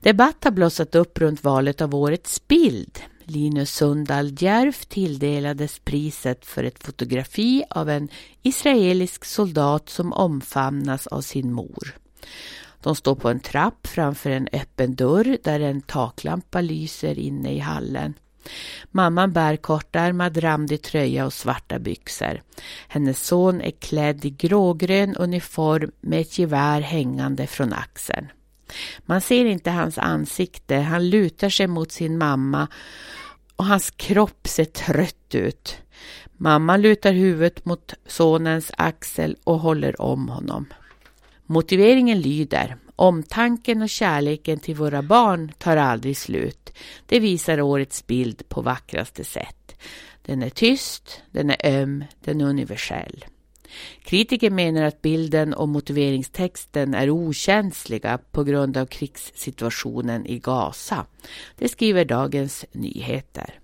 Debatt har blossat upp runt valet av årets bild. Linus Sundal Djerf tilldelades priset för ett fotografi av en israelisk soldat som omfamnas av sin mor. De står på en trapp framför en öppen dörr där en taklampa lyser inne i hallen. Mamman bär kortärmad randig tröja och svarta byxor. Hennes son är klädd i grågrön uniform med ett gevär hängande från axeln. Man ser inte hans ansikte, han lutar sig mot sin mamma och hans kropp ser trött ut. Mamman lutar huvudet mot sonens axel och håller om honom. Motiveringen lyder: omtanken och kärleken till våra barn tar aldrig slut. Det visar årets bild på vackraste sätt. Den är tyst, den är öm, den är universell. Kritiker menar att bilden och motiveringstexten är okänsliga på grund av krigssituationen i Gaza. Det skriver Dagens Nyheter.